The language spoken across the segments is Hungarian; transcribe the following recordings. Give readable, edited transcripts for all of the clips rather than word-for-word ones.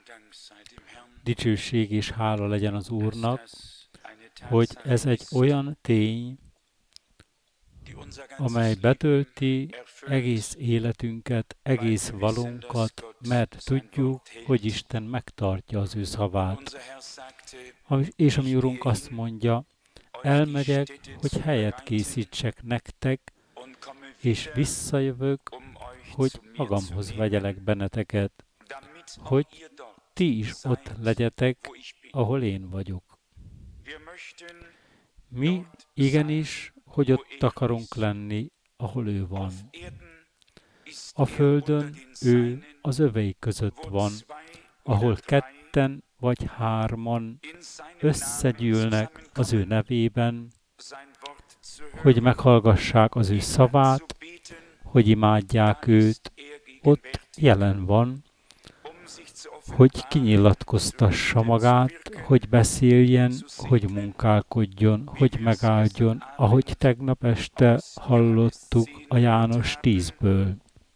Dicsőség és hála legyen az Úrnak, hogy ez egy olyan tény, amely betölti egész életünket, egész valónkat, mert tudjuk, hogy Isten megtartja az ő szavát. És a mi Urunk azt mondja, elmegyek, hogy helyet készítsek nektek, és visszajövök, hogy magamhoz vegyelek benneteket, hogy ti is ott legyetek, ahol én vagyok. Mi igenis, hogy ott akarunk lenni, ahol ő van. A földön ő az övei között van, ahol ketten vagy hárman összegyűlnek az ő nevében, hogy meghallgassák az ő szavát, hogy imádják őt, ott jelen van, hogy kinyilatkoztassa magát, hogy beszéljen, hogy munkálkodjon, hogy megáldjon, ahogy tegnap este hallottuk a János 10-ből.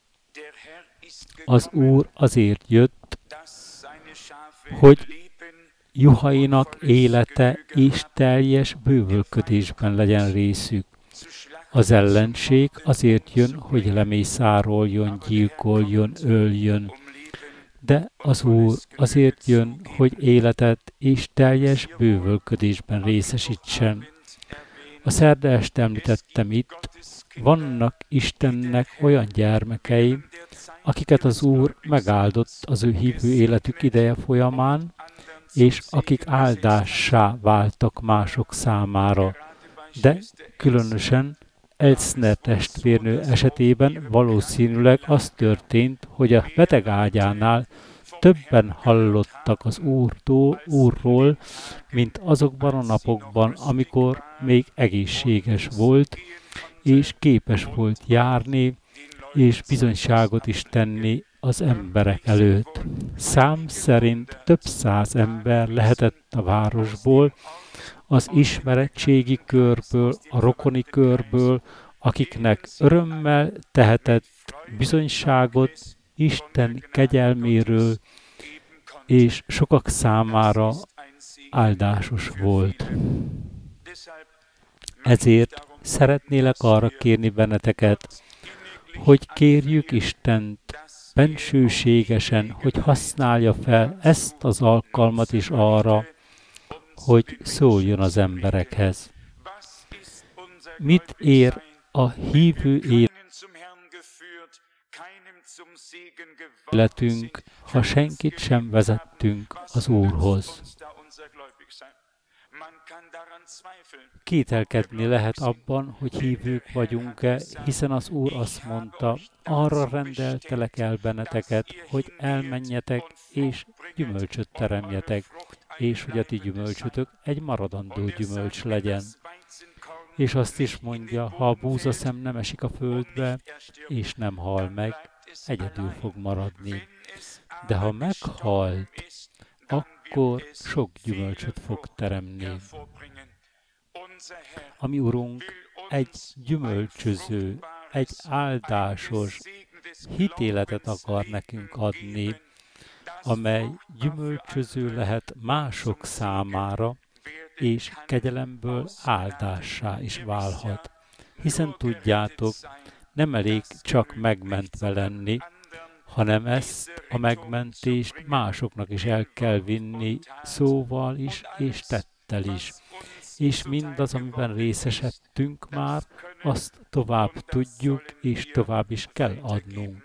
Az Úr azért jött, hogy juhainak élete és teljes bővölködésben legyen részük. Az ellenség azért jön, hogy lemészároljon, gyilkoljon, öljön, de az Úr azért jön, hogy életet és teljes bővölködésben részesítsen. A szerda este említettem itt, vannak Istennek olyan gyermekei, akiket az Úr megáldott az ő hívő életük ideje folyamán, és akik áldássá váltak mások számára. De különösen Elsner testvérnő esetében valószínűleg az történt, hogy a beteg ágyánál többen hallottak az Úrról, mint azokban a napokban, amikor még egészséges volt, és képes volt járni, és bizonyságot is tenni az emberek előtt. Szám szerint több száz ember lehetett a városból, az ismeretségi körből, a rokoni körből, akiknek örömmel tehetett bizonyságot Isten kegyelméről, és sokak számára áldásos volt. Ezért szeretnélek arra kérni benneteket, hogy kérjük Istent bensőségesen, hogy használja fel ezt az alkalmat is arra, hogy szóljon az emberekhez. Mit ér a hívő életünk, ha senkit sem vezettünk az Úrhoz? Kételkedni lehet abban, hogy hívők vagyunk-e, hiszen az Úr azt mondta, arra rendeltelek el benneteket, hogy elmenjetek és gyümölcsöt teremjetek, és hogy a ti gyümölcsötök egy maradandó gyümölcs legyen. És azt is mondja, ha a búzaszem nem esik a földbe, és nem hal meg, egyedül fog maradni. De ha meghalt, akkor sok gyümölcsöt fog teremni. A mi Urunk egy gyümölcsöző, egy áldásos hitéletet akar nekünk adni, amely gyümölcsöző lehet mások számára, és kegyelemből áldássá is válhat. Hiszen tudjátok, nem elég csak megmentve lenni, hanem ezt a megmentést másoknak is el kell vinni szóval is és tettel is. És mindaz, amiben részesedtünk már, azt tovább tudjuk, és tovább is kell adnunk.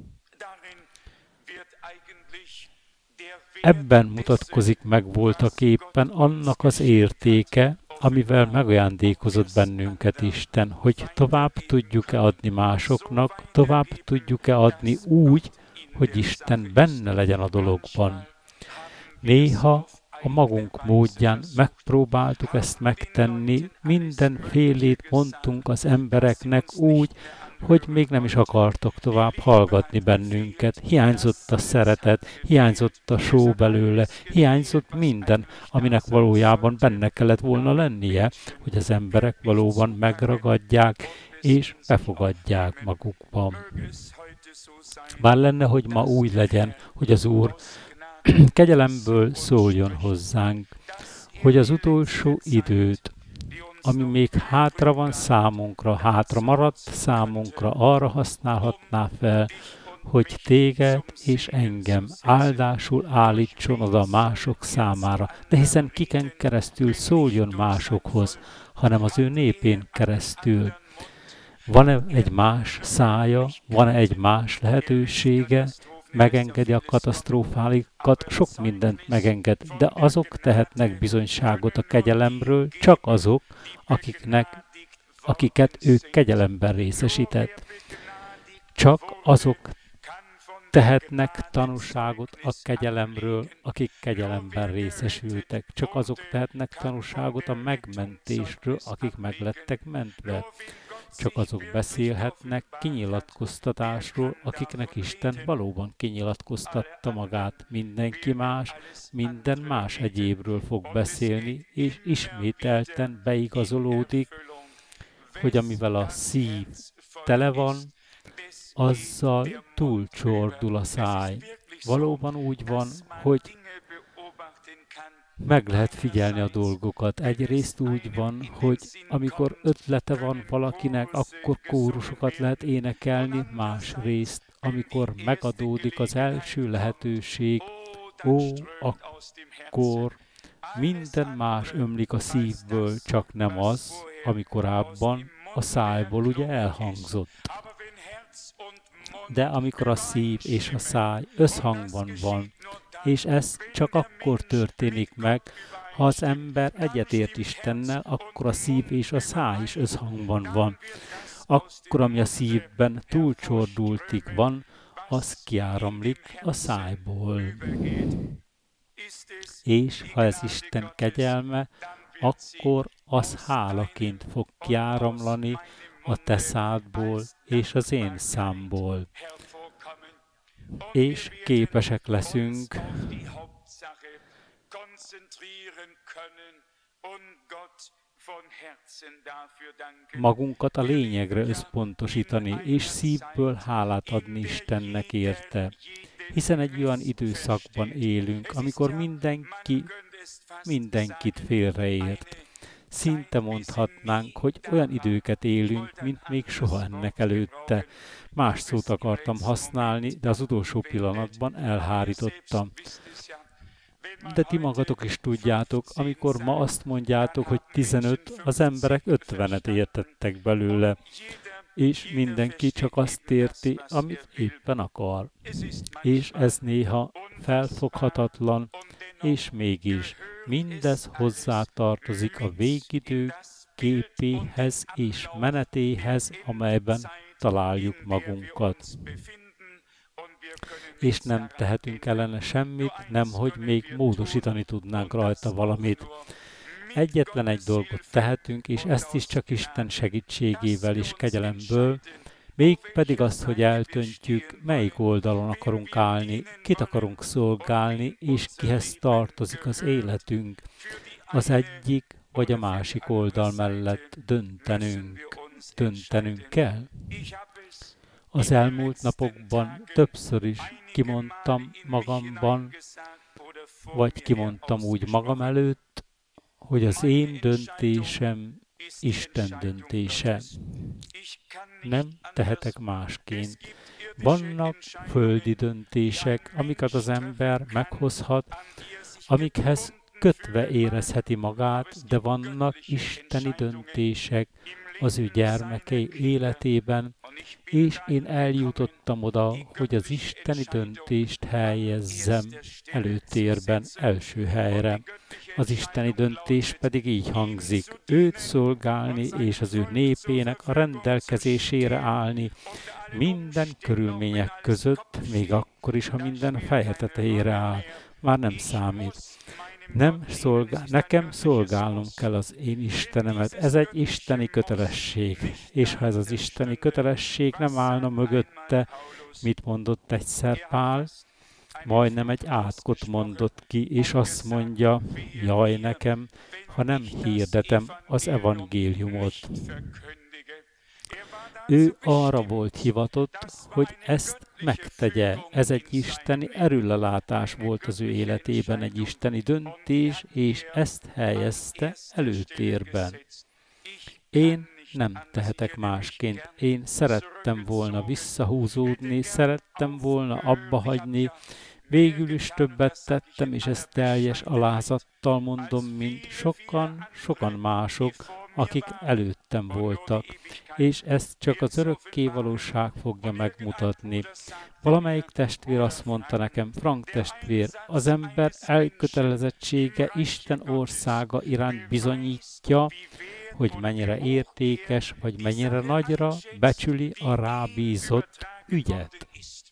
Ebben mutatkozik meg voltaképpen annak az értéke, amivel megajándékozott bennünket Isten, hogy tovább tudjuk-e adni másoknak, tovább tudjuk-e adni úgy, hogy Isten benne legyen a dologban. Néha a magunk módján megpróbáltuk ezt megtenni, mindenfélét mondtunk az embereknek úgy, hogy még nem is akartok tovább hallgatni bennünket. Hiányzott a szeretet, hiányzott a só belőle, hiányzott minden, aminek valójában benne kellett volna lennie, hogy az emberek valóban megragadják és befogadják magukban. Bár lenne, hogy ma úgy legyen, hogy az Úr kegyelemből szóljon hozzánk, hogy az utolsó időt, ami még hátra van számunkra, hátra maradt számunkra, arra használhatná fel, hogy téged és engem áldásul állítson oda mások számára. De hiszen kiken keresztül szóljon másokhoz, hanem az ő népén keresztül. Van-e egy más szája, van-e egy más lehetősége, megengedi a katasztrófálikat, sok mindent megenged, de azok tehetnek bizonyságot a kegyelemről, csak azok, akiket ő kegyelemben részesített. Csak azok tehetnek tanúságot a kegyelemről, akik kegyelemben részesültek. Csak azok tehetnek tanúságot a megmentésről, akik meglettek mentve. Csak azok beszélhetnek kinyilatkoztatásról, akiknek Isten valóban kinyilatkoztatta magát. Mindenki más, minden más egyébről fog beszélni, és ismételten beigazolódik, hogy amivel a szív tele van, azzal túlcsordul a száj. Valóban úgy van, hogy meg lehet figyelni a dolgokat. Egyrészt úgy van, hogy amikor ötlete van valakinek, akkor kórusokat lehet énekelni, másrészt, amikor megadódik az első lehetőség, akkor minden más ömlik a szívből, csak nem az, ami korábban a szájból ugye elhangzott. De amikor a szív és a száj összhangban van, és ez csak akkor történik meg, ha az ember egyetért Istennel, akkor a szív és a száj is összhangban van. Akkor, ami a szívben túlcsordultig van, az kiáramlik a szájból. És ha ez Isten kegyelme, akkor az hálaként fog kiáramlani a te szádból és az én számból. És képesek leszünk magunkat a lényegre összpontosítani, és szívből hálát adni Istennek érte. Hiszen egy olyan időszakban élünk, amikor mindenkit félreért. Szinte mondhatnánk, hogy olyan időket élünk, mint még soha ennek előtte. Más szót akartam használni, de az utolsó pillanatban elhárítottam. De ti magatok is tudjátok, amikor ma azt mondjátok, hogy 15, az emberek 50-et értettek belőle, és mindenki csak azt érti, amit éppen akar. És ez néha felfoghatatlan, és mégis mindez hozzátartozik a végidő képéhez és menetéhez, amelyben találjuk magunkat. És nem tehetünk ellene semmit, nemhogy még módosítani tudnánk rajta valamit. Egyetlen egy dolgot tehetünk, és ezt is csak Isten segítségével és kegyelemből, mégpedig azt, hogy eltöntjük, melyik oldalon akarunk állni, kit akarunk szolgálni, és kihez tartozik az életünk. Az egyik vagy a másik oldal mellett döntenünk kell. Az elmúlt napokban többször is kimondtam magamban, vagy kimondtam úgy magam előtt, hogy az én döntésem Isten döntése. Nem tehetek másként. Vannak földi döntések, amiket az ember meghozhat, amikhez kötve érezheti magát, de vannak isteni döntések az ő gyermekei életében, és én eljutottam oda, hogy az isteni döntést helyezzem előtérben, első helyre. Az isteni döntés pedig így hangzik: őt szolgálni és az ő népének a rendelkezésére állni minden körülmények között, még akkor is, ha minden feje tetejére áll. Már nem számít. Nekem szolgálnom kell az én Istenemet. Ez egy isteni kötelesség. És ha ez az isteni kötelesség nem állna mögötte, mit mondott egyszer Pál? Majdnem egy átkot mondott ki, és azt mondja: jaj nekem, ha nem hirdetem az evangéliumot. Ő arra volt hivatott, hogy ezt megtegye. Ez egy isteni erőlelátás volt az ő életében, egy isteni döntés, és ezt helyezte előtérben. Én nem tehetek másként. Én szerettem volna visszahúzódni, szerettem volna abba hagyni, végül is többet tettem, és ezt teljes alázattal mondom, mint sokan mások, akik előttem voltak, és ezt csak az örökké valóság fogja megmutatni. Valamelyik testvér azt mondta nekem, Frank testvér, az ember elkötelezettsége Isten országa iránt bizonyítja, hogy mennyire értékes, vagy mennyire nagyra becsüli a rábízott ügyet.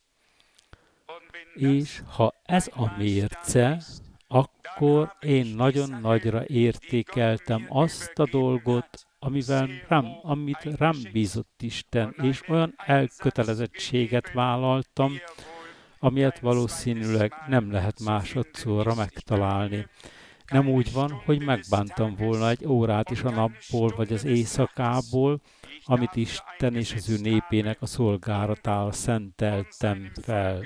És ha ez a mérce, akkor én nagyon nagyra értékeltem azt a dolgot, amit rám bízott Isten, és olyan elkötelezettséget vállaltam, amilyet valószínűleg nem lehet másodszorra megtalálni. Nem úgy van, hogy megbántam volna egy órát is a napból vagy az éjszakából, amit Isten és az ő népének a szolgálatára szenteltem fel.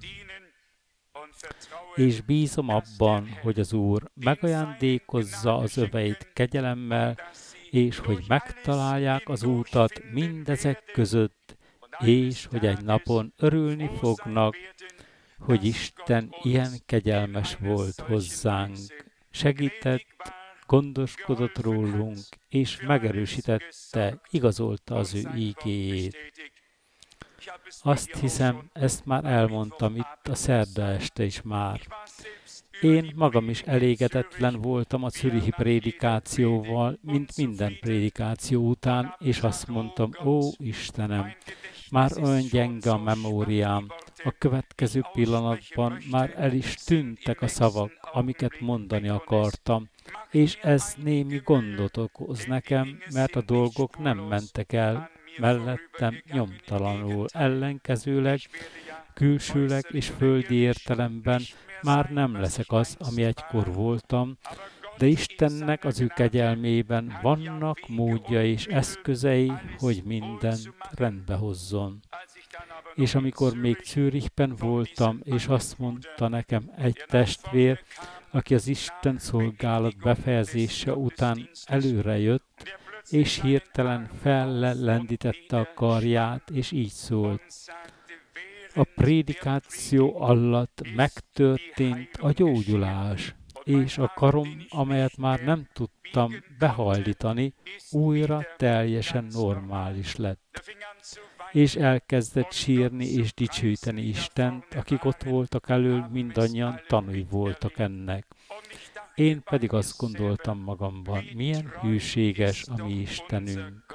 És bízom abban, hogy az Úr megajándékozza az öveit kegyelemmel, és hogy megtalálják az útat mindezek között, és hogy egy napon örülni fognak, hogy Isten ilyen kegyelmes volt hozzánk. Segített, gondoskodott rólunk, és megerősítette, igazolta az ő ígéjét. Azt hiszem, ezt már elmondtam itt a szerda este is már. Én magam is elégedetlen voltam a zürichi prédikációval, mint minden prédikáció után, és azt mondtam, ó Istenem, már olyan gyenge a memóriám, a következő pillanatban már el is tűntek a szavak, amiket mondani akartam, és ez némi gondot okoz nekem, mert a dolgok nem mentek el mellettem nyomtalanul, ellenkezőleg, külsőleg és földi értelemben már nem leszek az, ami egykor voltam, de Istennek az ő kegyelmében vannak módja és eszközei, hogy mindent rendbe hozzon. És amikor még Zürichben voltam, és azt mondta nekem egy testvér, aki az Isten szolgálat befejezése után előre jött, és hirtelen fellendítette a karját, és így szólt. A prédikáció alatt megtörtént a gyógyulás, és a karom, amelyet már nem tudtam behajlítani, újra teljesen normális lett. És elkezdett sírni és dicsőíteni Istent, akik ott voltak elől, mindannyian tanúi voltak ennek. Én pedig azt gondoltam magamban, milyen hűséges a mi Istenünk.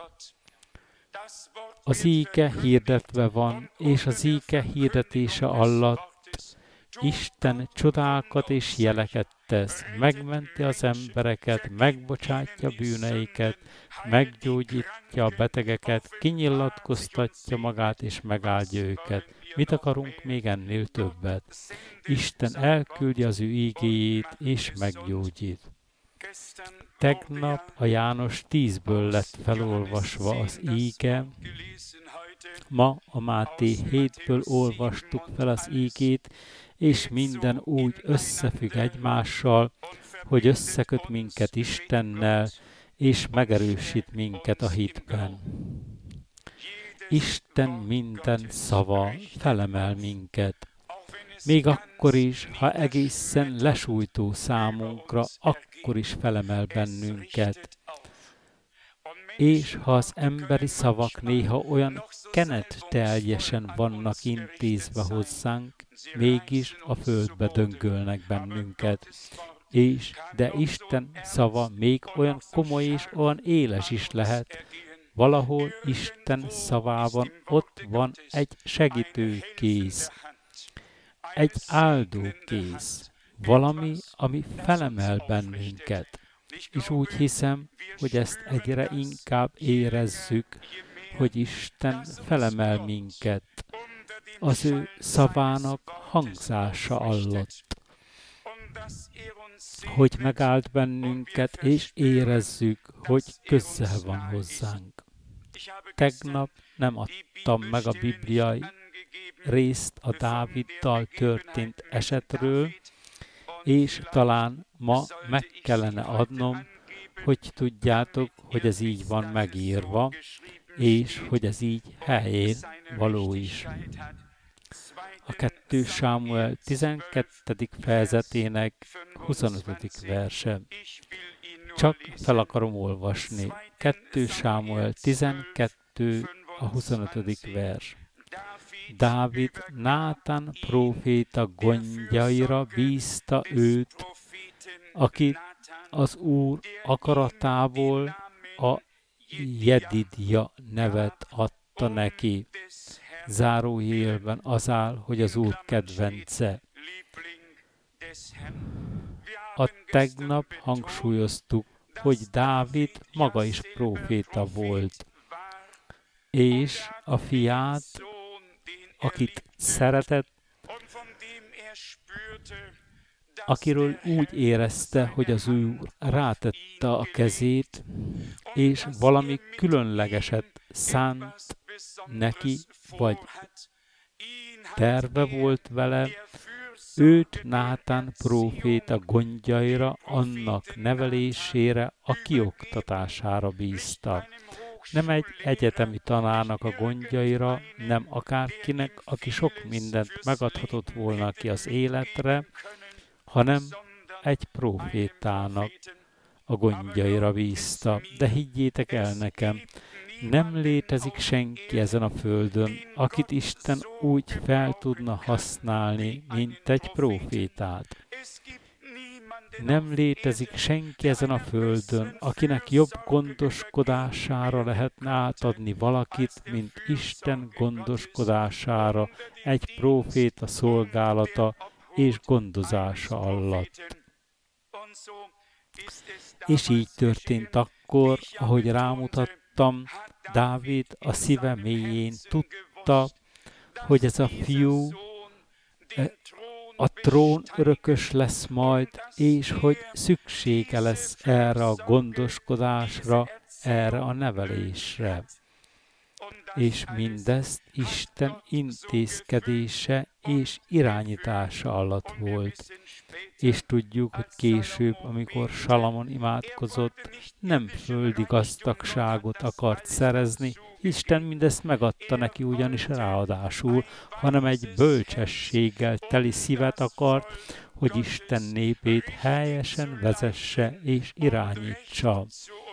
Az íge hirdetve van, és az íge hirdetése alatt Isten csodákat és jeleket tesz, megmenti az embereket, megbocsátja bűneiket, meggyógyítja a betegeket, kinyilatkoztatja magát és megáldja őket. Mit akarunk még ennél többet? Isten elküldi az ő ígéjét és meggyógyít. Tegnap a János 10-ből lett felolvasva az íge, ma a Máté 7-ből olvastuk fel az ígét, és minden úgy összefügg egymással, hogy összeköt minket Istennel, és megerősít minket a hitben. Isten minden szava felemel minket. Még akkor is, ha egészen lesújtó számunkra, akkor is felemel bennünket. És ha az emberi szavak néha olyan kenetteljesen vannak intézve hozzánk, mégis a földbe döngölnek bennünket. De Isten szava még olyan komoly és olyan éles is lehet. Valahol Isten szavában ott van egy segítőkész, egy áldókész, valami, ami felemel bennünket. És úgy hiszem, hogy ezt egyre inkább érezzük, hogy Isten felemel minket az ő szavának hangzása alatt, hogy megáld bennünket, és érezzük, hogy közel van hozzánk. Tegnap nem adtam meg a bibliai részt a Dáviddal történt esetről, és talán ma meg kellene adnom, hogy tudjátok, hogy ez így van megírva, és hogy ez így helyén való is. A 2 Sámuel 12. fejezetének 25. verse. Csak fel akarom olvasni. 2 Sámuel 12. a 25. vers. Dávid Nátán próféta gondjaira bízta őt, akit az Úr akaratából a Jedidja nevet adta neki. Zárójelben az áll, hogy az Úr kedvence. A tegnap hangsúlyoztuk, hogy Dávid maga is próféta volt, és a fiát, akit szeretett, akiről úgy érezte, hogy az Úr rátette a kezét, és valami különlegeset szánt neki, vagy terve volt vele, őt Nátán próféta gondjaira, annak nevelésére, a kioktatására bízta. Nem egy egyetemi tanárnak a gondjaira, nem akárkinek, aki sok mindent megadhatott volna ki az életre, hanem egy prófétának a gondjaira bízta. De higgyétek el nekem, nem létezik senki ezen a földön, akit Isten úgy fel tudna használni, mint egy prófétát. Nem létezik senki ezen a földön, akinek jobb gondoskodására lehetne átadni valakit, mint Isten gondoskodására egy próféta szolgálata és gondozása alatt. És így történt akkor, ahogy rámutattam, Dávid a szíve mélyén tudta, hogy ez a fiú a trón örökös lesz majd, és hogy szüksége lesz erre a gondoskodásra, erre a nevelésre. És mindezt Isten intézkedése és irányítása alatt volt. És tudjuk, hogy később, amikor Salamon imádkozott, nem földi gazdagságot akart szerezni, Isten mindezt megadta neki ugyanis ráadásul, hanem egy bölcsességgel teli szívet akart, hogy Isten népét helyesen vezesse és irányítsa.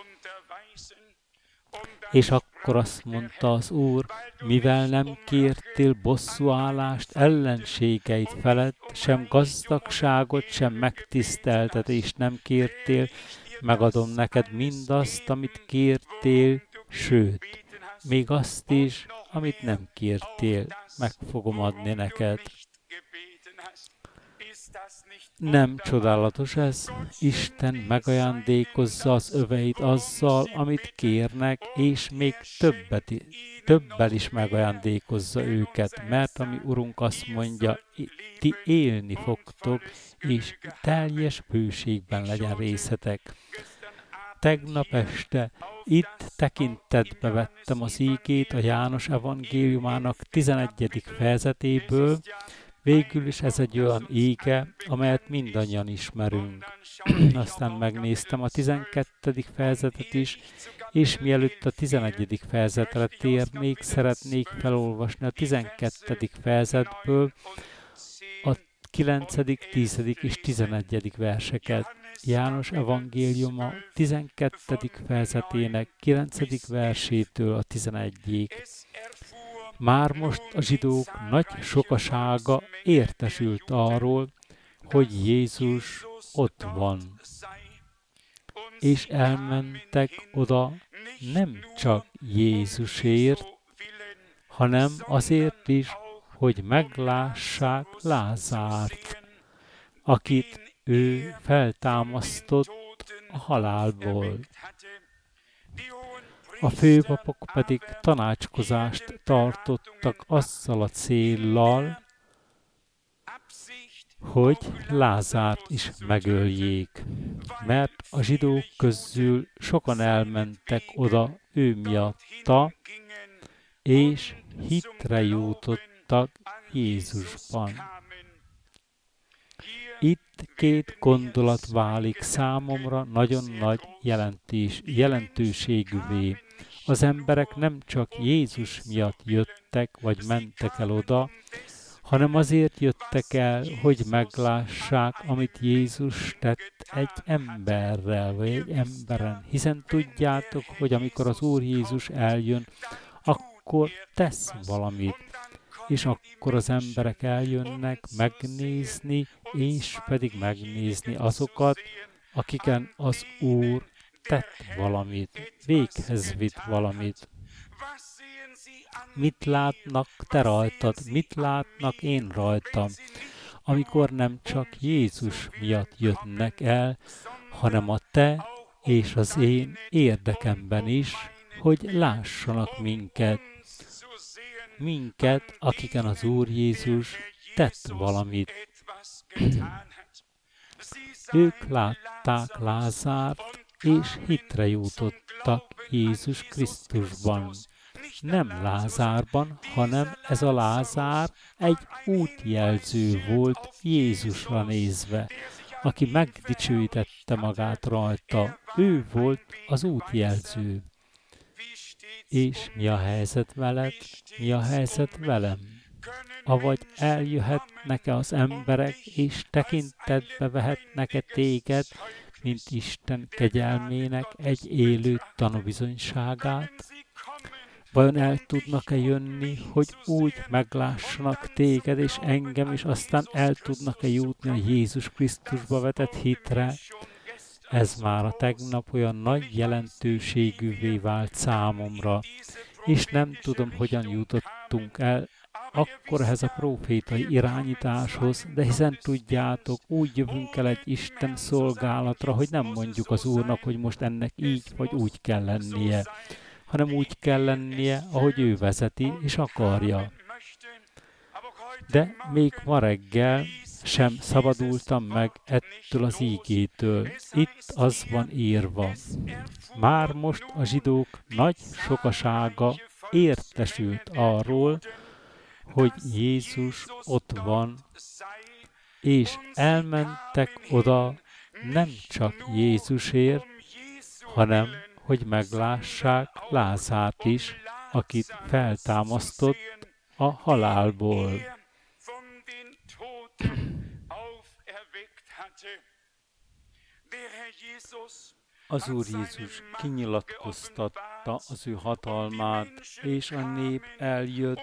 És akkor azt mondta az Úr, mivel nem kértél bosszúállást ellenségeid felett, sem gazdagságot, sem megtiszteltetést nem kértél, megadom neked mindazt, amit kértél, sőt, még azt is, amit nem kértél, meg fogom adni neked. Nem csodálatos ez? Isten megajándékozza az öveit azzal, amit kérnek, és még többel is megajándékozza őket, mert ami Urunk azt mondja, ti élni fogtok, és teljes bőségben legyen részetek. Tegnap este itt tekintetbe vettem az ígét a János evangéliumának 11. fejezetéből. Végül is ez egy olyan íge, amelyet mindannyian ismerünk. Aztán megnéztem a 12. fejezetet is, és mielőtt a 11. fejezetre térnék, szeretnék felolvasni a 12. fejezetből a 9., 10. és 11. verseket. János evangéliuma 12. fejezetének 9. versétől a 11-ig. Már most a zsidók nagy sokasága értesült arról, hogy Jézus ott van. És elmentek oda nem csak Jézusért, hanem azért is, hogy meglássák Lázárt, akit ő feltámasztott a halálból. A főpapok pedig tanácskozást tartottak azzal a céllal, hogy Lázárt is megöljék, mert a zsidók közül sokan elmentek oda ő miatta, és hitre jutottak Jézusban. Itt két gondolat válik számomra nagyon nagy jelentőségűvé. Az emberek nem csak Jézus miatt jöttek vagy mentek el oda, hanem azért jöttek el, hogy meglássák, amit Jézus tett egy emberrel, vagy egy emberen. Hiszen tudjátok, hogy amikor az Úr Jézus eljön, akkor tesz valamit. És akkor az emberek eljönnek megnézni, és pedig megnézni azokat, akiken az Úr tett valamit, véghez vitt valamit. Mit látnak te rajtad, mit látnak én rajtam, amikor nem csak Jézus miatt jönnek el, hanem a te és az én érdekemben is, hogy lássanak minket, akiken az Úr Jézus tett valamit. Ők látták Lázárt, és hitre jutottak Jézus Krisztusban. Nem Lázárban, hanem ez a Lázár egy útjelző volt Jézusra nézve, aki megdicsőítette magát rajta. Ő volt az útjelző. És mi a helyzet veled? Mi a helyzet velem? Avagy eljöhetnek-e az emberek, és tekintetbe vehetnek-e téged, mint Isten kegyelmének egy élő tanúbizonyságát? Vajon el tudnak-e jönni, hogy úgy meglássanak téged és engem, és aztán el tudnak-e jutni a Jézus Krisztusba vetett hitre? Ez már a tegnap olyan nagy jelentőségűvé vált számomra, és nem tudom, hogyan jutottunk el akkor ehhez a prófétai irányításhoz, de hiszen tudjátok, úgy jövünk el egy Isten szolgálatra, hogy nem mondjuk az Úrnak, hogy most ennek így vagy úgy kell lennie, hanem úgy kell lennie, ahogy ő vezeti és akarja. De még ma reggel sem szabadultam meg ettől az ígétől. Itt az van írva. Már most a zsidók nagy sokasága értesült arról, hogy Jézus ott van, és elmentek oda nem csak Jézusért, hanem hogy meglássák Lázárt is, akit feltámasztott a halálból. Az Úr Jézus kinyilatkoztatta az ő hatalmát, és a nép eljött,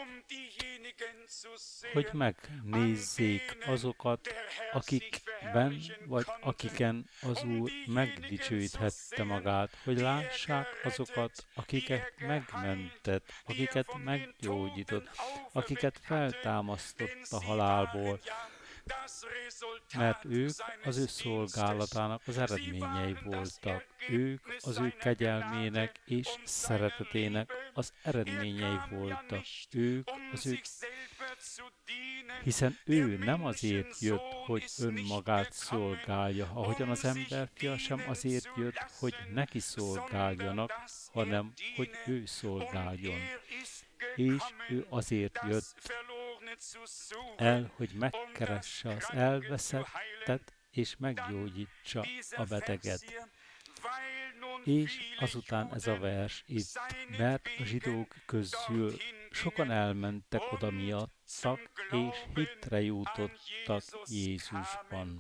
hogy megnézzék azokat, akikben vagy akiken az Úr megdicsőíthette magát, hogy lássák azokat, akiket megmentett, akiket meggyógyított, akiket feltámasztott a halálból, mert ők az ő szolgálatának az eredményei voltak. Ők az ő kegyelmének és szeretetének az eredményei voltak. Ők az ő... Hiszen ő nem azért jött, hogy önmagát szolgálja, ahogyan az emberfia sem azért jött, hogy neki szolgáljanak, hanem hogy ő szolgáljon. És ő azért jött el, hogy megkeresse az elveszettet, és meggyógyítsa a beteget. És azután ez a vers itt, mert a zsidók közül sokan elmentek oda miattak, és hitre jutottak Jézusban.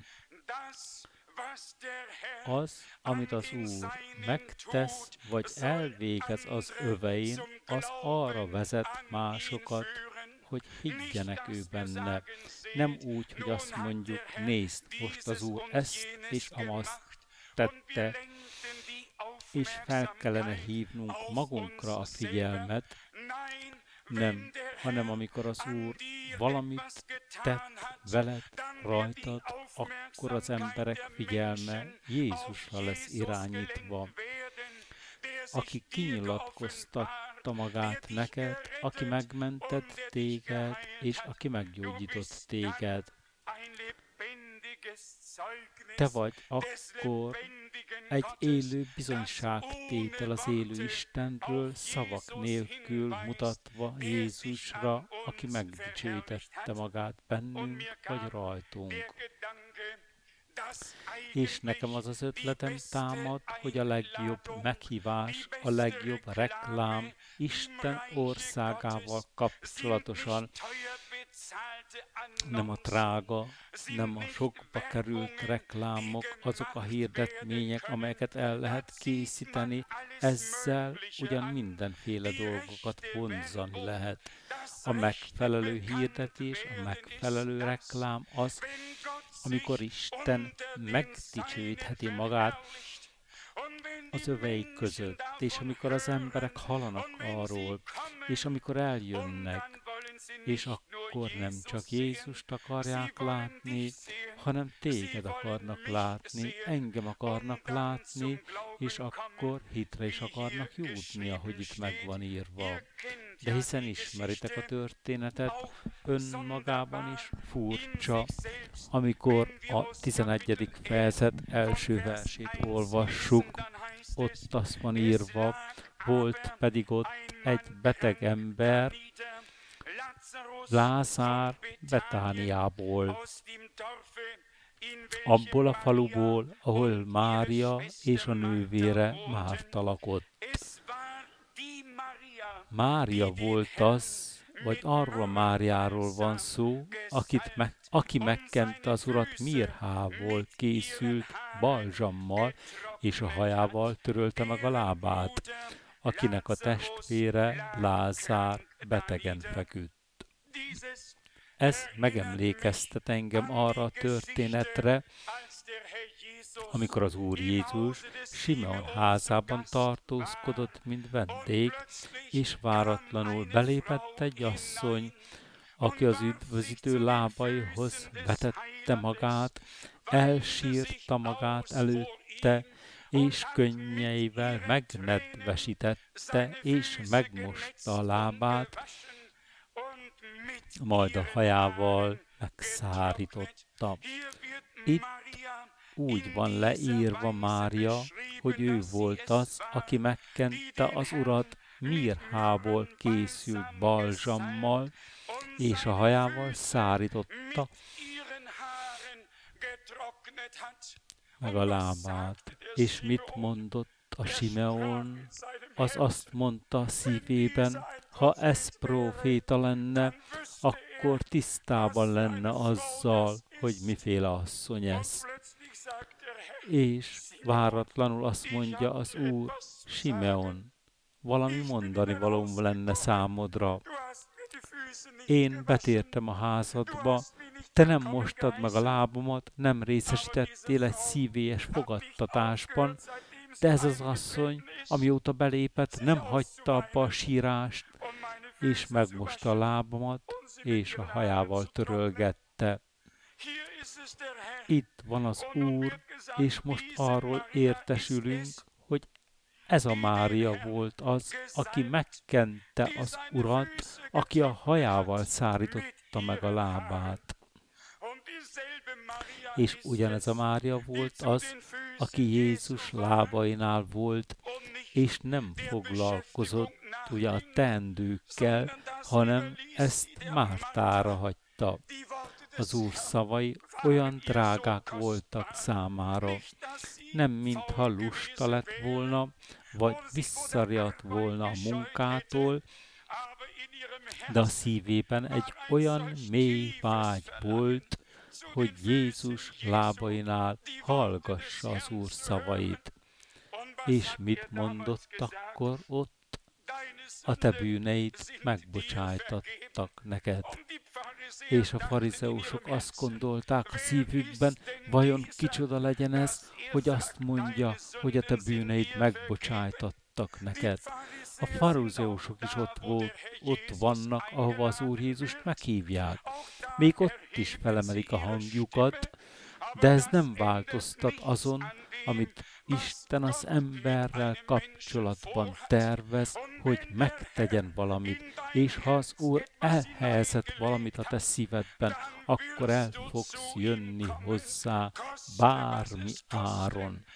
Az, amit az Úr megtesz, vagy elvégez az övein, az arra vezet másokat, hogy higgyenek ő benne. Nem úgy, hogy azt mondjuk, nézd, most az Úr ezt és amazt tette, és fel kellene hívnunk magunkra a figyelmet, nem, hanem amikor az Úr valamit tett veled, rajtad, akkor az emberek figyelme Jézusra lesz irányítva, aki kinyilatkoztatta magát neked, aki megmentett téged, és aki meggyógyított téged. Te vagy akkor egy élő bizonyságtétel az élő Istenről, szavak nélkül mutatva Jézusra, aki megdicsőítette magát bennünk vagy rajtunk. És nekem az az ötletem támad, hogy a legjobb meghívás, a legjobb reklám Isten országával kapcsolatosan nem a drága, nem a sokba került reklámok, azok a hirdetmények, amelyeket el lehet készíteni, ezzel ugyan mindenféle dolgokat vonzani lehet. A megfelelő hirdetés, a megfelelő reklám az, amikor Isten megdicsőítheti magát az öveik között, és amikor az emberek hallanak arról, és amikor eljönnek, és akkor nem csak Jézust akarják látni, hanem téged akarnak látni, engem akarnak látni, és akkor hitre is akarnak jutni, ahogy itt meg van írva. De hiszen ismeritek a történetet, önmagában is furcsa, amikor a 11. fejezet első versét olvassuk, ott azt van írva, volt pedig ott egy beteg ember, Lázár Betániából, abból a faluból, ahol Mária és a nővére Márta lakott. Mária volt az, vagy arról a Máriáról van szó, aki megkente az urat mirhából készült balzsammal, és a hajával törölte meg a lábát, akinek a testvére Lázár betegen feküdt. Ez megemlékeztet engem arra a történetre, amikor az Úr Jézus Simeon házában tartózkodott, mint vendég, és váratlanul belépett egy asszony, aki az üdvözítő lábaihoz vetette magát, elsírta magát előtte, és könnyeivel megnedvesítette, és megmosta a lábát, majd a hajával megszárította. Itt úgy van leírva Mária, hogy ő volt az, aki megkente az urat mirhából készült balzsammal, és a hajával szárította meg a lábát. És mit mondott a Simeon? Az azt mondta szívében, ha ez próféta lenne, akkor tisztában lenne azzal, hogy miféle asszony ez. És váratlanul azt mondja az Úr, Simeon, valami mondani valóm lenne számodra. Én betértem a házadba, te nem mostad meg a lábamat, nem részesítettél egy szívélyes fogadtatásban, de ez az asszony, amióta belépett, nem hagyta abba a sírást, és megmosta a lábamat, és a hajával törölgette. Itt van az Úr, és most arról értesülünk, hogy ez a Mária volt az, aki megkente az Urat, aki a hajával szárította meg a lábát. És ugyanez a Mária volt az, aki Jézus lábainál volt, és nem foglalkozott ugye a teendőkkel, hanem ezt Mártára hagyta. Az Úr szavai olyan drágák voltak számára, nem mintha lusta lett volna, vagy visszariadt volna a munkától, de a szívében egy olyan mély vágy volt, hogy Jézus lábainál hallgassa az Úr szavait. És mit mondott akkor ott? A te bűneid megbocsájtattak neked. És a farizeusok azt gondolták a szívükben, vajon kicsoda legyen ez, hogy azt mondja, hogy a te bűneid megbocsájtattak neked. A farizeusok is ott vannak, ahova az Úr Jézust meghívják. Még ott is felemelik a hangjukat, de ez nem változtat azon, amit Isten az emberrel kapcsolatban tervez, hogy megtegyen valamit, és ha az Úr elhelyezett valamit a te szívedben, akkor el fogsz jönni hozzá bármi áron.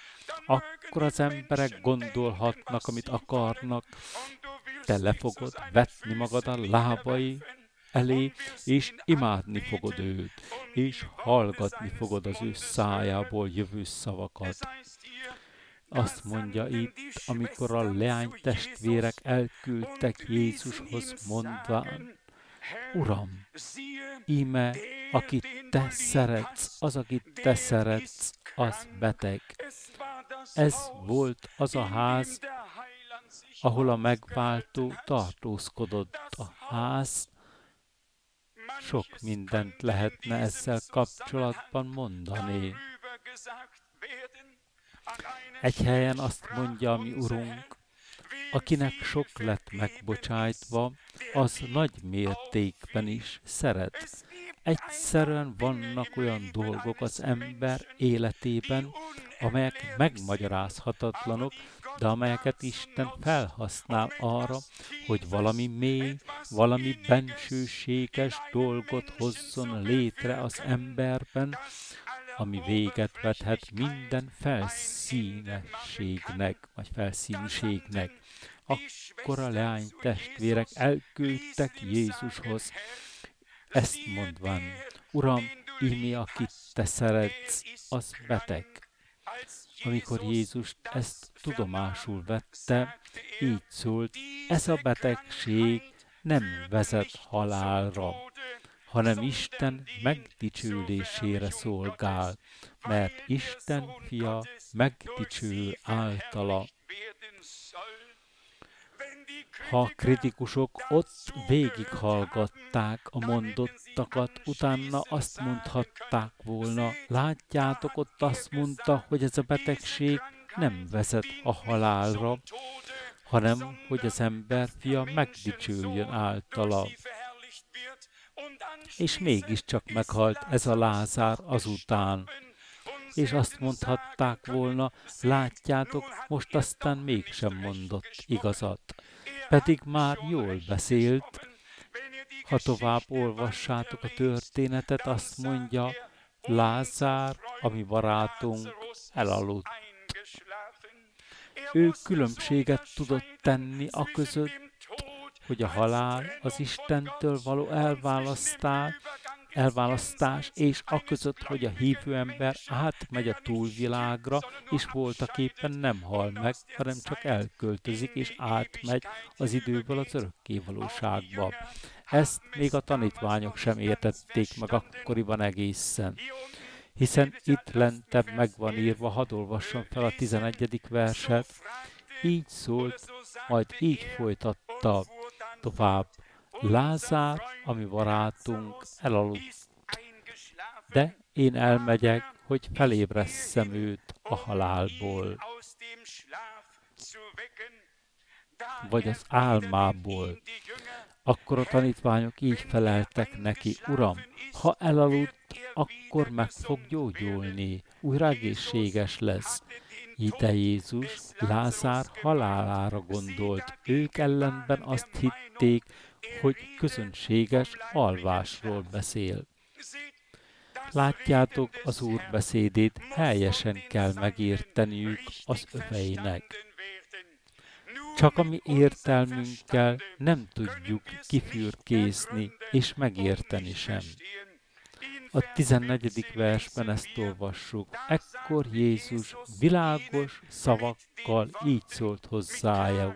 akkor az emberek gondolhatnak, amit akarnak, te le fogod vetni magad a lábai elé, és imádni fogod őt, és hallgatni fogod az ő szájából jövő szavakat. Azt mondja itt, amikor a leánytestvérek elküldtek Jézushoz mondván, Uram, íme, akit te szeretsz, az, akit te szeretsz, az beteg. Ez volt az a ház, ahol a megváltó tartózkodott. A ház, sok mindent lehetne ezzel kapcsolatban mondani. Egy helyen azt mondja a mi Urunk, akinek sok lett megbocsájtva, az nagy mértékben is szeret. Egyszerűen vannak olyan dolgok az ember életében, amelyek megmagyarázhatatlanok, de amelyeket Isten felhasznál arra, hogy valami mély, valami bensőséges dolgot hozzon létre az emberben, ami véget vethet minden felszínességnek, vagy felszínűségnek. Akkor a leánytestvérek elküldtek Jézushoz, ezt mondván, Uram, ímé, akit te szeretsz, az beteg. Amikor Jézus ezt tudomásul vette, így szólt, ez a betegség nem vezet halálra, hanem Isten megdicsőlésére szolgál, mert Isten fia megdicsül általa. Ha a kritikusok ott végighallgatták a mondottakat, utána azt mondhatták volna, látjátok, ott azt mondta, hogy ez a betegség nem vezet a halálra, hanem hogy az ember fia megdicsüljön általa. És mégiscsak meghalt ez a Lázár azután. És azt mondhatták volna, látjátok, most aztán mégsem mondott igazat. Pedig már jól beszélt. Ha tovább olvassátok a történetet, azt mondja, Lázár, a mi barátunk, elaludt. Ő különbséget tudott tenni a között, hogy a halál az Istentől való elválasztás, és a között, hogy a hívő ember átmegy a túlvilágra, és voltaképpen nem hal meg, hanem csak elköltözik, és átmegy az időből az örökkévalóságba. Ezt még a tanítványok sem értették meg akkoriban egészen. Hiszen itt lentebb meg van írva, hadd olvassam fel a 11. verset, így szólt, majd így folytatta tovább. Lázár, a mi barátunk, elaludt, de én elmegyek, hogy felébresszem őt a halálból, vagy az álmából. Akkor a tanítványok így feleltek neki, Uram, ha elaludt, akkor meg fog gyógyulni, újra egészséges lesz. De Jézus Lázár halálára gondolt, ők ellenben azt hitték, hogy közönséges alvásról beszél. Látjátok, az Úr beszédét helyesen kell megérteniük az öveinek. Csak a mi értelmünkkel nem tudjuk kifürkészni és megérteni sem. A 14. versben ezt olvassuk. Ekkor Jézus világos szavakkal így szólt hozzájuk.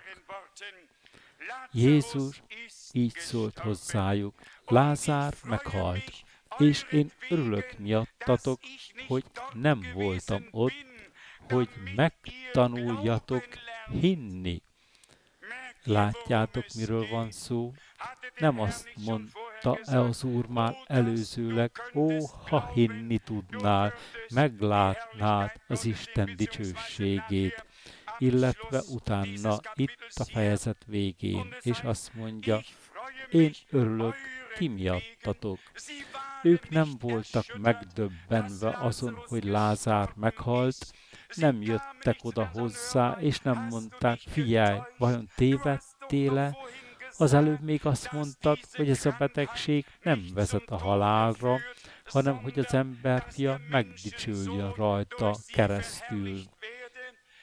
Jézus így szólt hozzájuk. Lázár meghalt, és én örülök miattatok, hogy nem voltam ott, hogy megtanuljatok hinni. Látjátok, miről van szó? Nem azt mondta az Úr már előzőleg, ó, ha hinni tudnál, meglátnád az Isten dicsőségét, illetve utána itt a fejezet végén, és azt mondja, én örülök ti miattatok. Ők nem voltak megdöbbenve azon, hogy Lázár meghalt, nem jöttek oda hozzá, és nem mondták, figyelj, vajon tévedtél-e? Az előbb még azt mondtad, hogy ez a betegség nem vezet a halálra, hanem hogy az emberfia megdicsüljön rajta keresztül.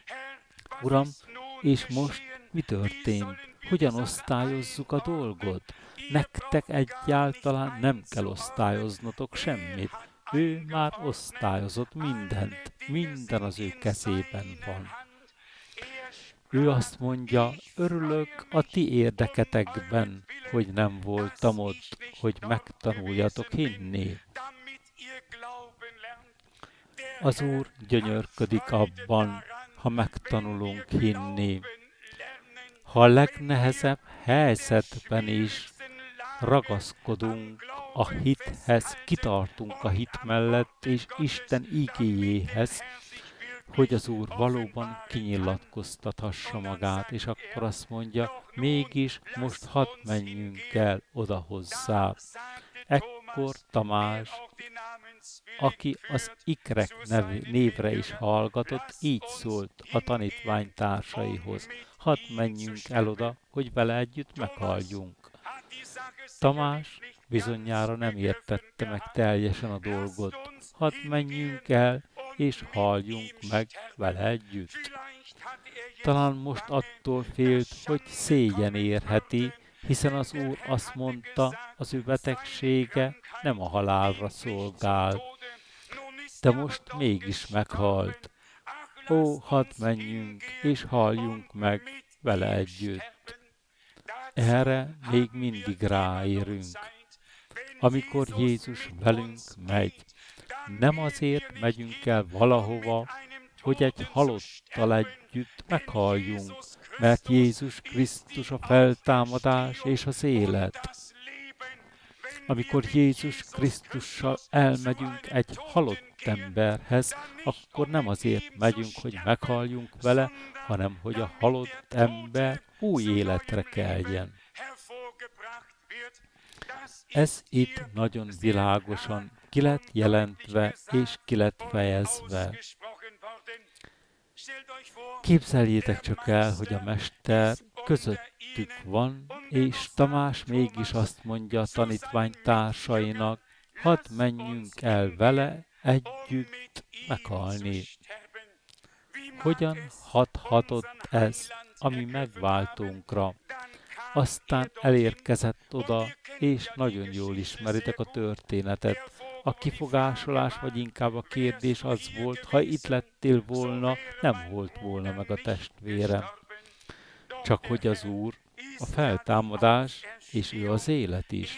Uram, és most mi történt? Hogyan osztályozzuk a dolgot? Nektek egyáltalán nem kell osztályoznotok semmit. Ő már osztályozott mindent. Minden az ő kezében van. Ő azt mondja, örülök a ti érdeketekben, hogy nem voltam ott, hogy megtanuljatok hinni. Az Úr gyönyörködik abban, ha megtanulunk hinni. Ha a legnehezebb helyzetben is ragaszkodunk a hithez, kitartunk a hit mellett és Isten igéjéhez, hogy az Úr valóban kinyilatkoztathassa magát, és akkor azt mondja, mégis most hadd menjünk el oda hozzá. Ekkor Tamás, aki az ikrek névre is hallgatott, így szólt a tanítványtársaihoz, hadd menjünk el oda, hogy vele együtt meghalljunk. Tamás bizonyára nem értette meg teljesen a dolgot. Hadd menjünk el, és halljunk meg vele együtt. Talán most attól félt, hogy szégyen érheti, hiszen az Úr azt mondta, az ő betegsége nem a halálra szolgál. De most mégis meghalt. Ó, hadd menjünk, és halljunk meg vele együtt. Erre még mindig ráérünk. Amikor Jézus velünk megy, nem azért megyünk el valahova, hogy egy halottal együtt meghalljunk, mert Jézus Krisztus a feltámadás és az élet. Amikor Jézus Krisztussal elmegyünk egy halott emberhez, akkor nem azért megyünk, hogy meghalljunk vele, hanem hogy a halott ember új életre keljen. Ez itt nagyon világosan ki lett jelentve és ki lett fejezve. Képzeljétek csak el, hogy a Mester közöttük van, és Tamás mégis azt mondja a tanítványtársainak, hadd menjünk el vele együtt meghalni. Hogyan hathatott ez a mi megváltónkra? Aztán elérkezett oda, és nagyon jól ismeritek a történetet. A kifogásolás, vagy inkább a kérdés az volt, ha itt lettél volna, nem volt volna meg a testvérem. Csak hogy az Úr a feltámadás, és ő az élet is.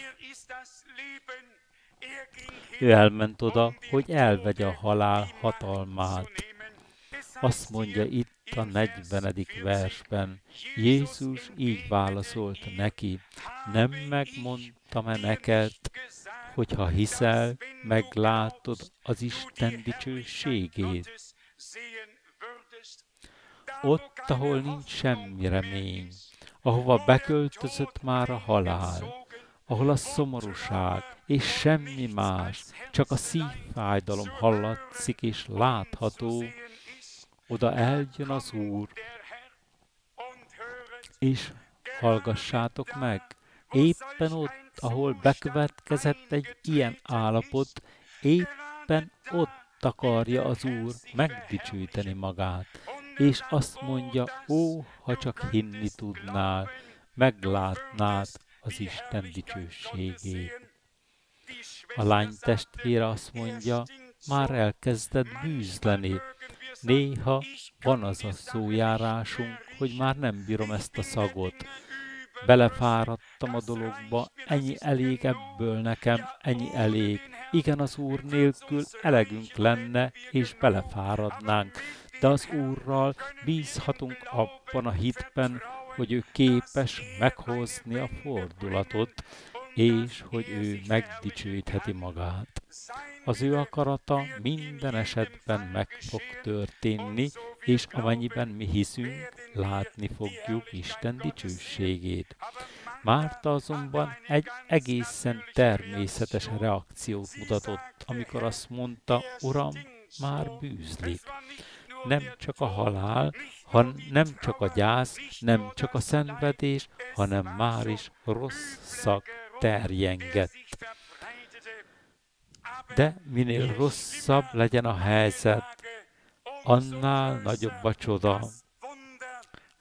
Ő elment oda, hogy elvegye a halál hatalmát. Azt mondja itt a 40. versben, Jézus így válaszolt neki, nem megmondtam-e neked, hogy ha hiszel, meglátod az Isten dicsőségét. Ott, ahol nincs semmi remény, ahova beköltözött már a halál, ahol a szomorúság és semmi más, csak a szívfájdalom hallatszik és látható, oda eljön az Úr, és hallgassátok meg, éppen ott, ahol bekövetkezett egy ilyen állapot, éppen ott akarja az Úr megdicsőíteni magát, és azt mondja, ó, ha csak hinni tudnál, meglátnád az Isten dicsőségét. A lány testvére azt mondja, már elkezdett bűzleni. Néha van az a szójárásunk, hogy már nem bírom ezt a szagot. Belefáradtam a dologba, ennyi elég ebből nekem, ennyi elég. Igen, az Úr nélkül elegünk lenne, és belefáradnánk. De az Úrral bízhatunk abban a hitben, hogy ő képes meghozni a fordulatot, és hogy ő megdicsőítheti magát. Az ő akarata minden esetben meg fog történni, és amennyiben mi hiszünk, látni fogjuk Isten dicsőségét. Márta azonban egy egészen természetes reakciót mutatott, amikor azt mondta, Uram, már bűzlik. Nem csak a halál, nem csak a gyász, nem csak a szenvedés, hanem már is rossz szak terjengett. De minél rosszabb legyen a helyzet, annál nagyobb a csoda.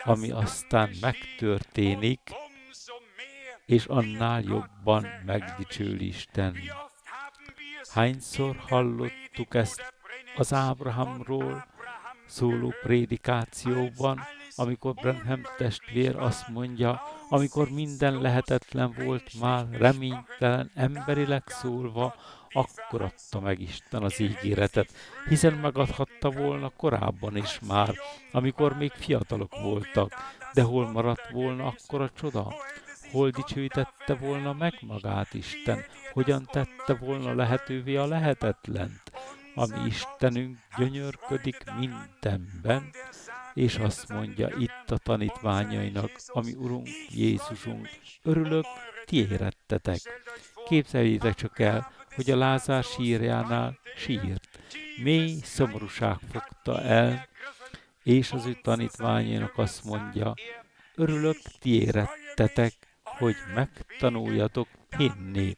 ami aztán megtörténik, és annál jobban megdicsül Isten. Hányszor hallottuk ezt az Ábrahámról szóló prédikációban, amikor Branham testvér azt mondja, amikor minden lehetetlen volt már, reménytelen, emberileg szólva, akkor adta meg Isten az ígéretet, hiszen megadhatta volna korábban is már, amikor még fiatalok voltak, de hol maradt volna akkor a csoda? Hol dicsőítette volna meg magát Isten? Hogyan tette volna lehetővé a lehetetlent? Ami Istenünk gyönyörködik mindenben, és azt mondja itt a tanítványainak, ami Urunk Jézusunk, örülök, ti érettetek. Képzeljétek csak el, hogy a Lázár sírjánál sírt. Mély szomorúság fogta el, és az ő tanítványainak azt mondja, örülök, ti érettetek, hogy megtanuljatok hinni.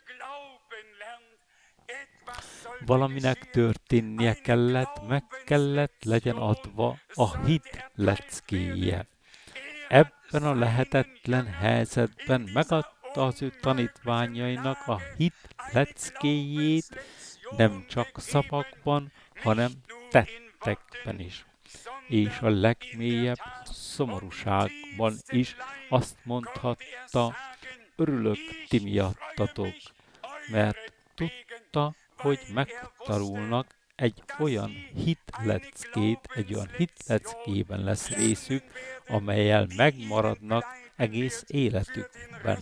Valaminek történnie kellett, meg kellett legyen adva a hit leckéje. Ebben a lehetetlen helyzetben megadta az ő tanítványainak a hit leckéjét, nem csak szavakban, hanem tettekben is. És a legmélyebb szomorúságban is azt mondhatta, örülök ti miattatok, mert tudta, hogy megtanulnak egy olyan hitleckét, egy olyan hitleckében lesz részük, amellyel megmaradnak egész életükben.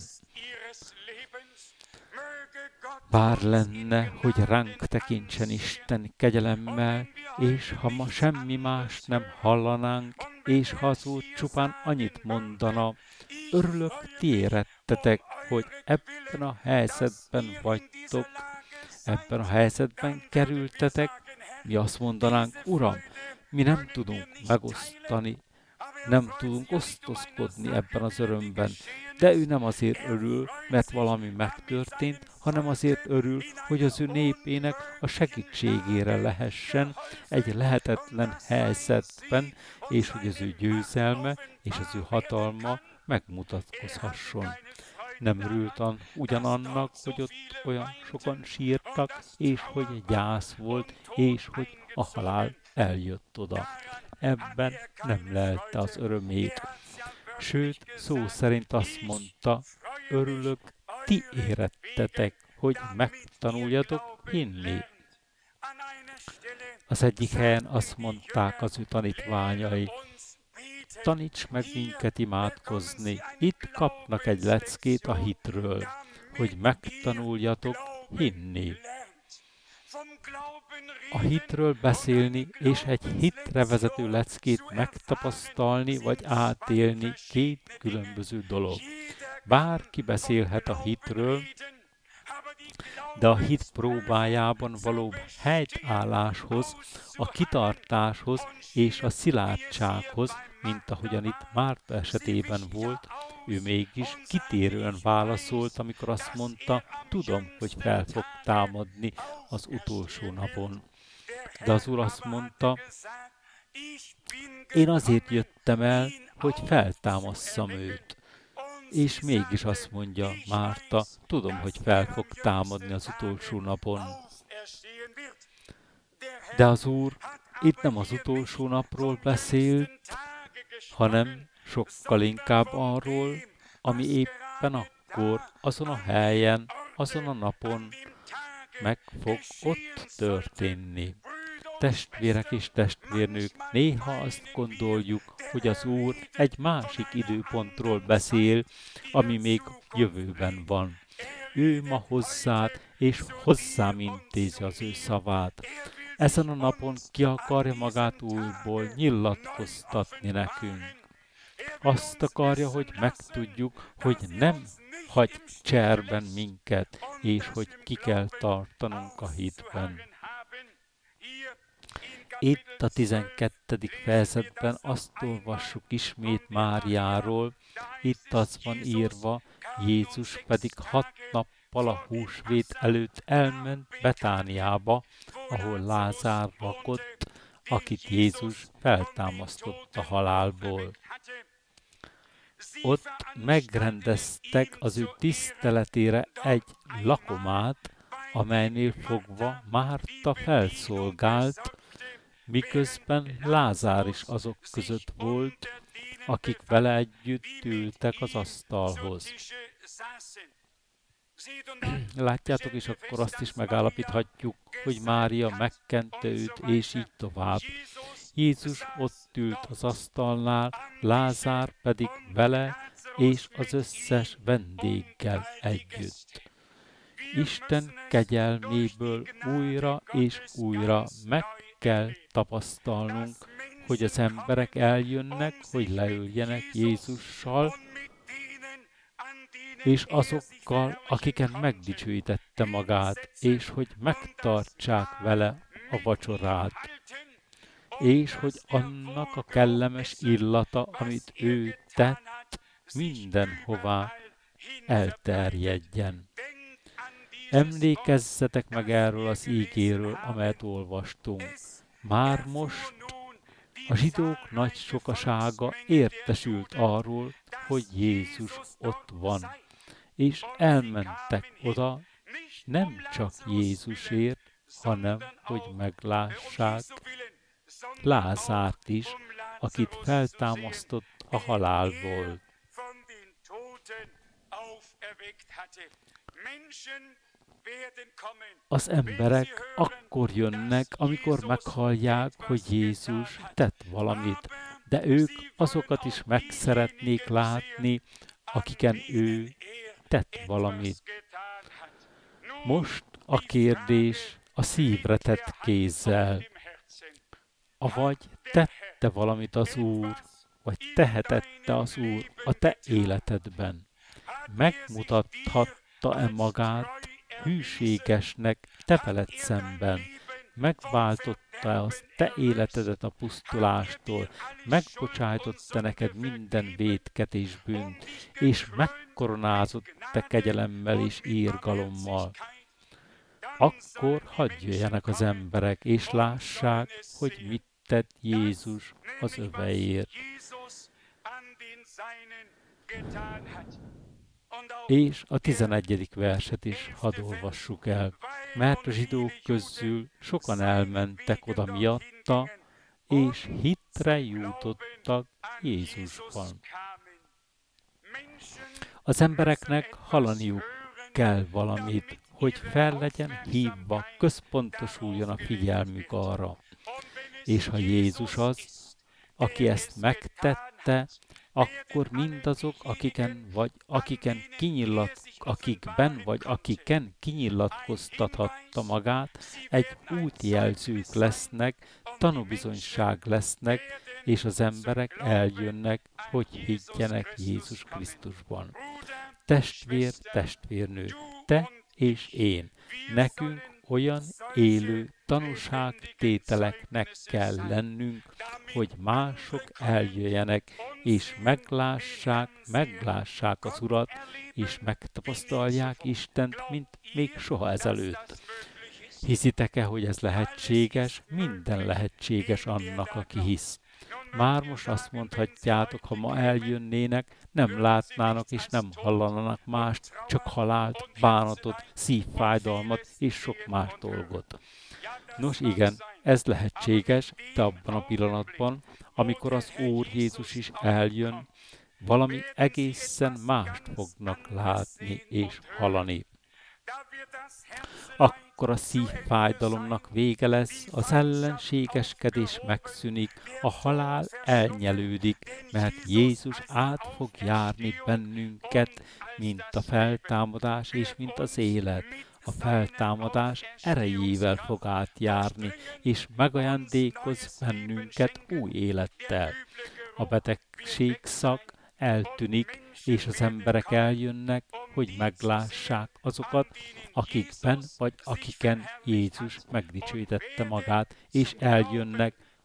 Bár lenne, hogy ránk tekintsen Isten kegyelemmel, és ha ma semmi más nem hallanánk, és ha az Úr csupán annyit mondana, örülök, ti érettetek, hogy ebben a helyzetben vagytok, ebben a helyzetben kerültetek, mi azt mondanánk, Uram, mi nem tudunk megosztani, nem tudunk osztozkodni ebben az örömben, de ő nem azért örül, mert valami megtörtént, hanem azért örül, hogy az ő népének a segítségére lehessen egy lehetetlen helyzetben, és hogy az ő győzelme és az ő hatalma megmutatkozhasson. Nem örült ugyanannak, hogy ott olyan sokan sírtak, és hogy gyász volt, és hogy a halál eljött oda. Ebben nem lelte az örömét. Sőt, szó szerint azt mondta, örülök, ti érettetek, hogy megtanuljatok hinni. Az egyik helyen azt mondták az ő tanítványai, taníts meg minket imádkozni, itt kapnak egy leckét a hitről, hogy megtanuljatok hinni. A hitről beszélni és egy hitre vezető leckét megtapasztalni vagy átélni két különböző dolog. Bárki beszélhet a hitről, de a hit próbájában való helytálláshoz, a kitartáshoz és a szilárdsághoz, mint ahogyan itt Márta esetében volt, ő mégis kitérően válaszolt, amikor azt mondta, tudom, hogy fel fog támadni az utolsó napon. De az Úr azt mondta, én azért jöttem el, hogy feltámasszam őt. És mégis azt mondja Márta, tudom, hogy fel fog támadni az utolsó napon. De az Úr itt nem az utolsó napról beszélt, hanem sokkal inkább arról, ami éppen akkor, azon a helyen, azon a napon meg fog ott történni. Testvérek és testvérnők, néha azt gondoljuk, hogy az Úr egy másik időpontról beszél, ami még jövőben van. Ő ma hozzád és hozzám intézi az ő szavát. Ezen a napon ki akarja magát újból nyilatkoztatni nekünk. Azt akarja, hogy megtudjuk, hogy nem hagy cserben minket, és hogy ki kell tartanunk a hitben. Itt a 12. fejezetben azt olvassuk ismét Máriáról, itt az van írva, Jézus pedig 6 nappal a húsvét előtt elment Betániába, ahol Lázár lakott, akit Jézus feltámasztott a halálból. Ott megrendeztek az ő tiszteletére egy lakomát, amelynél fogva Márta felszolgált, miközben Lázár is azok között volt, akik vele együtt ültek az asztalhoz. Látjátok, és akkor azt is megállapíthatjuk, hogy Mária megkente őt, és így tovább. Jézus ott ült az asztalnál, Lázár pedig vele, és az összes vendéggel együtt. Isten kegyelméből újra és újra meg kell tapasztalnunk, hogy az emberek eljönnek, hogy leüljenek Jézussal, és azokkal, akiken megdicsőítette magát, és hogy megtartsák vele a vacsorát, és hogy annak a kellemes illata, amit ő tett, mindenhová elterjedjen. Emlékezzetek meg erről az ígéről, amelyet olvastunk. Már most a zsidók nagy sokasága értesült arról, hogy Jézus ott van, és elmentek oda nem csak Jézusért, hanem hogy meglássák Lázárt is, akit feltámasztott a halálból. Az emberek akkor jönnek, amikor meghallják, hogy Jézus tett valamit, de ők azokat is meg szeretnék látni, akiken ő tett valamit. Most a kérdés a szívre tett kézzel. Avagy tette valamit az Úr, vagy tehetette az Úr a te életedben. Megmutathatta-e magát hűségesnek te veled szemben? Megváltotta az te életedet a pusztulástól, megbocsájtotta neked minden vétket és bűnt, és megkoronázott te kegyelemmel és írgalommal. Akkor hadd jöjjenek az emberek, és lássák, hogy mit tett Jézus az öveért. És a 11. verset is hadd olvassuk el, mert a zsidók közül sokan elmentek oda miatta, és hitre jutottak Jézusban. Az embereknek hallaniuk kell valamit, hogy fel legyen hívva, központosuljon a figyelmük arra. És ha Jézus az, aki ezt megtette, akkor mindazok, akiken kinyilatkoztathatta magát, egy útjelzők lesznek, tanúbizonyság lesznek, és az emberek eljönnek, hogy higgyenek Jézus Krisztusban. Testvér, testvérnő, te és én, nekünk olyan élő tanúságtételeknek kell lennünk, hogy mások eljöjjenek, és meglássák az Urat, és megtapasztalják Istent, mint még soha ezelőtt. Hiszitek-e, hogy ez lehetséges? Minden lehetséges annak, aki hisz. Már most azt mondhatjátok, ha ma eljönnének, nem látnának és nem hallanának mást, csak halált, bánatot, szívfájdalmat és sok más dolgot. Nos igen, ez lehetséges, de abban a pillanatban, amikor az Úr Jézus is eljön, valami egészen mást fognak látni és hallani. Akkor a szívfájdalomnak vége lesz, az ellenségeskedés megszűnik, a halál elnyelődik, mert Jézus át fog járni bennünket, mint a feltámadás és mint az élet. A feltámadás erejével fog átjárni, és megajándékoz bennünket új élettel. A betegség szak eltűnik, és az emberek eljönnek, hogy meglássák azokat, akikben vagy akiken Jézus megdicsőítette magát, és eljönnek,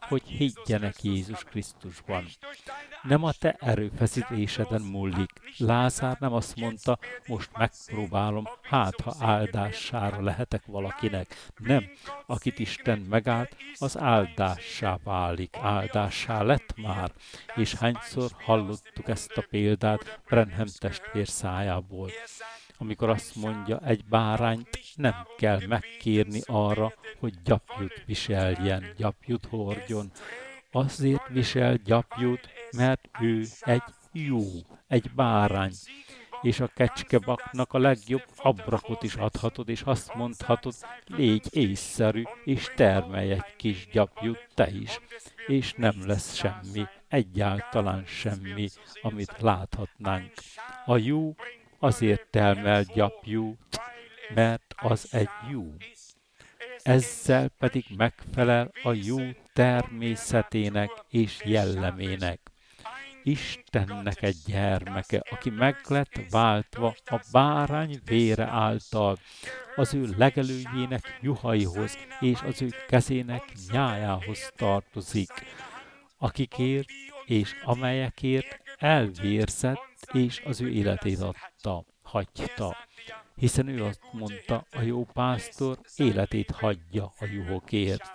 hogy higgyenek Jézus Krisztusban. Nem a te erőfeszítéseden múlik. Lázár nem azt mondta, most megpróbálom, hát ha áldássára lehetek valakinek. Nem, akit Isten megállt, az áldássá válik, áldássá lett már. És hányszor hallottuk ezt a példát Branham testvér szájából, amikor azt mondja, egy bárányt nem kell megkérni arra, hogy gyapjút viseljen, gyapjút hordjon. Azért visel gyapjút, mert ő egy jó, egy bárány. És a kecskebaknak a legjobb abrakot is adhatod, és azt mondhatod, légy észszerű, és termelj egy kis gyapjút te is. És nem lesz semmi, egyáltalán semmi, amit láthatnánk. A jó azért termel gyapjút, mert az egy jó. Ezzel pedig megfelel a jó természetének és jellemének. Istennek egy gyermeke, aki meg lett váltva a bárány vére által, az ő legelőjének juhaihoz és az ő kezének nyájához tartozik, akikért és amelyekért elvérzett és az ő életét adta, hagyta. Hiszen ő azt mondta, a jó pásztor életét hagyja a juhokért.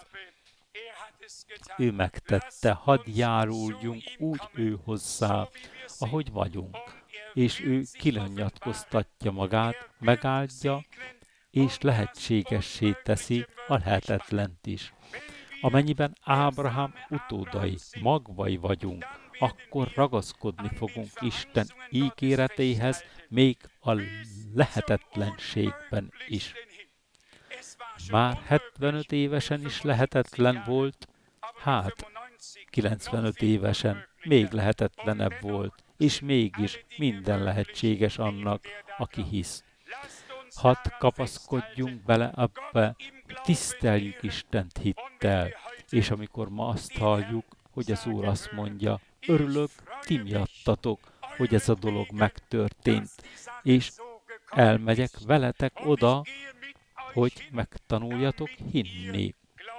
Ő megtette, hadd járuljunk úgy ő hozzá, ahogy vagyunk. És ő kilönyatkoztatja magát, megáldja, és lehetségessé teszi a lehetetlent is. Amennyiben Ábrahám utódai, magvai vagyunk, akkor ragaszkodni fogunk Isten ígéretéhez, még a lehetetlenségben is. Már 75 évesen is lehetetlen volt, hát 95 évesen még lehetetlenebb volt, és mégis minden lehetséges annak, aki hisz. Hadd kapaszkodjunk bele abba, tiszteljük Istent hittel, és amikor ma azt halljuk, hogy az Úr azt mondja, örülök ti miattatok, hogy ez a dolog megtörtént, és elmegyek veletek oda, hogy megtanuljatok hinni.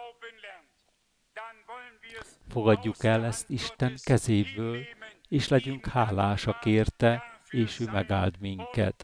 Fogadjuk el ezt Isten kezéből, és legyünk hálásak érte, és ő megáld minket.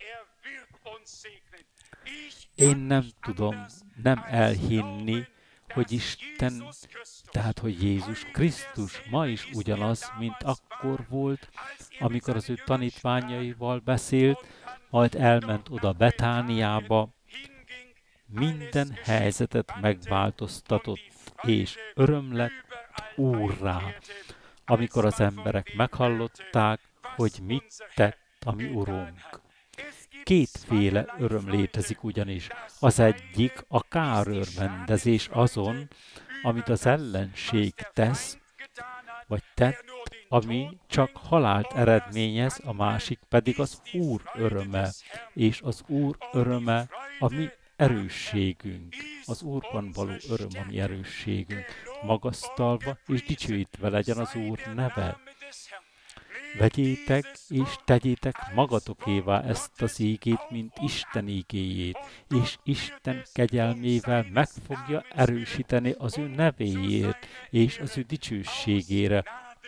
Én nem tudom nem elhinni, hogy Isten, tehát hogy Jézus Krisztus ma is ugyanaz, mint akkor volt, amikor az ő tanítványaival beszélt, majd elment oda Betániába, minden helyzetet megváltoztatott, és öröm lett úrrá, amikor az emberek meghallották, hogy mit tett a mi Urunk. Kétféle öröm létezik ugyanis. Az egyik a kárörvendezés azon, amit az ellenség tesz, vagy tett, ami csak halált eredményez, a másik pedig az Úr öröme, és az Úr öröme a mi erősségünk, az Úrban való öröm a mi erősségünk, magasztalva és dicsőítve legyen az Úr neve. Vegyétek és tegyétek magatokévá ezt az ígét, mint Isten ígéjét, és Isten kegyelmével meg fogja erősíteni az ő nevéért és az ő dicsőségére.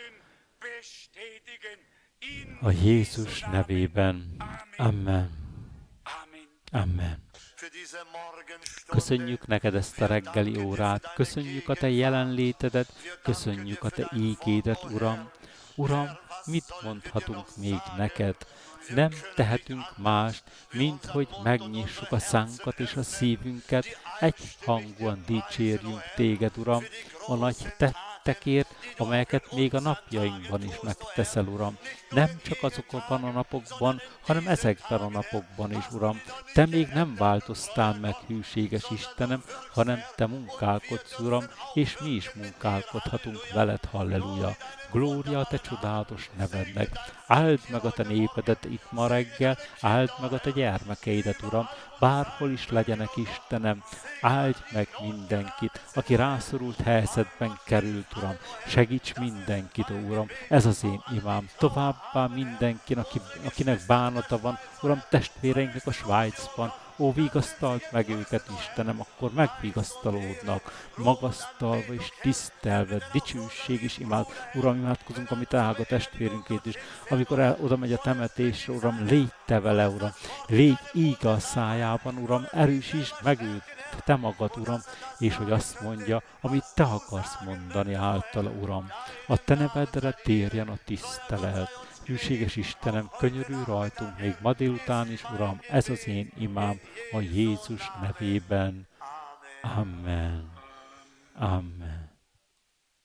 A Jézus nevében. Amen. Amen. Köszönjük neked ezt a reggeli órát, köszönjük a te jelenlétedet, köszönjük a te ígédet, Uram. Uram, mit mondhatunk még neked? Nem tehetünk mást, mint hogy megnyissuk a szánkat és a szívünket, egyhangúan dicsérjünk téged, Uram, a nagy tettekért, amelyeket még a napjainkban is megteszel, Uram. Nem csak azokban a napokban, hanem ezekben a napokban is, Uram. Te még nem változtál meg, hűséges Istenem, hanem te munkálkodsz, Uram, és mi is munkálkodhatunk veled, halleluja. Glória a te csodálatos nevednek. Áld meg a te népedet itt ma reggel, áld meg a te gyermekeidet, Uram, bárhol is legyenek, Istenem. Áldj meg mindenkit, aki rászorult helyzetben került, Uram. Segíts mindenkit, Uram. Ez az én imám. Továbbá mindenkin, akinek bánata van, Uram, testvéreinknek a Svájcban, Ó, vigasztald meg őket, Istenem, akkor megvigasztalódnak, magasztalva és tisztelve, dicsőség és imád. Uram, imádkozunk a mi drága testvérünkét is, amikor oda megy a temetésre, Uram, légy te vele, Uram, légy íg a szájában, Uram, erősítsd meg őt, te magad, Uram, és hogy azt mondja, amit te akarsz mondani általa, Uram. A te nevedre térjen a tisztelet. Hűséges Istenem, könyörülj rajtunk még ma délután is, Uram, ez az én imám a Jézus nevében. Amen. Amen.